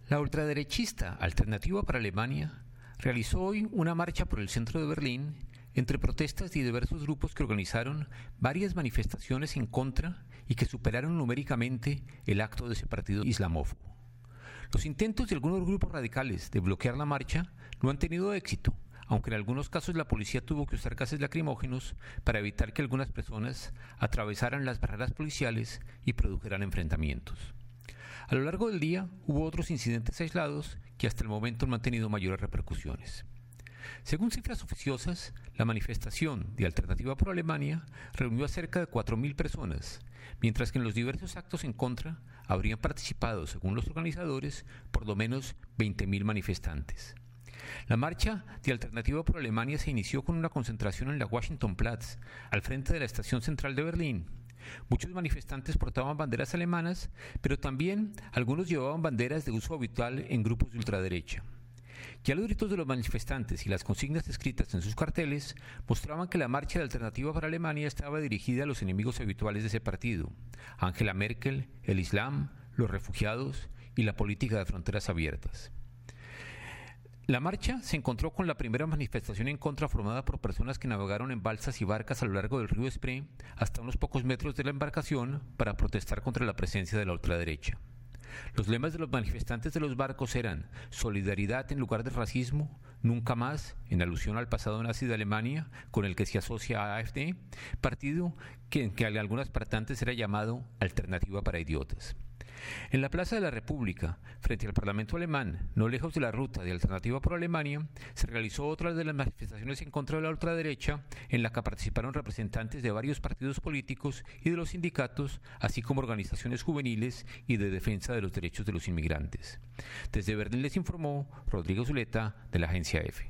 La ultraderechista Alternativa para Alemania realizó hoy una marcha por el centro de Berlín entre protestas de diversos grupos que organizaron varias manifestaciones en contra y que superaron numéricamente el acto de ese partido islamófobo. Los intentos de algunos grupos radicales de bloquear la marcha no han tenido éxito, aunque en algunos casos la policía tuvo que usar gases lacrimógenos para evitar que algunas personas atravesaran las barreras policiales y produjeran enfrentamientos. A lo largo del día hubo otros incidentes aislados que hasta el momento no han tenido mayores repercusiones. Según cifras oficiosas, la manifestación de Alternativa por Alemania reunió a cerca de 4.000 personas, mientras que en los diversos actos en contra habrían participado, según los organizadores, por lo menos 20.000 manifestantes. La marcha de Alternativa por Alemania se inició con una concentración en la Washingtonplatz, al frente de la estación central de Berlín. Muchos manifestantes portaban banderas alemanas, pero también algunos llevaban banderas de uso habitual en grupos de ultraderecha. Ya los gritos de los manifestantes y las consignas escritas en sus carteles mostraban que la marcha de Alternativa para Alemania estaba dirigida a los enemigos habituales de ese partido: Angela Merkel, el Islam, los refugiados y la política de fronteras abiertas. La marcha se encontró con la primera manifestación en contra formada por personas que navegaron en balsas y barcas a lo largo del río Spree hasta unos pocos metros de la embarcación para protestar contra la presencia de la ultraderecha. Los lemas de los manifestantes de los barcos eran solidaridad en lugar de racismo, nunca más, en alusión al pasado nazi de Alemania con el que se asocia a AfD, partido que en algunas partes era llamado Alternativa para Idiotas. En la Plaza de la República, frente al Parlamento alemán, no lejos de la ruta de Alternativa por Alemania, se realizó otra de las manifestaciones en contra de la ultraderecha, en la que participaron representantes de varios partidos políticos y de los sindicatos, así como organizaciones juveniles y de defensa de los derechos de los inmigrantes. Desde Berlín les informó Rodrigo Zuleta, de la agencia EFE.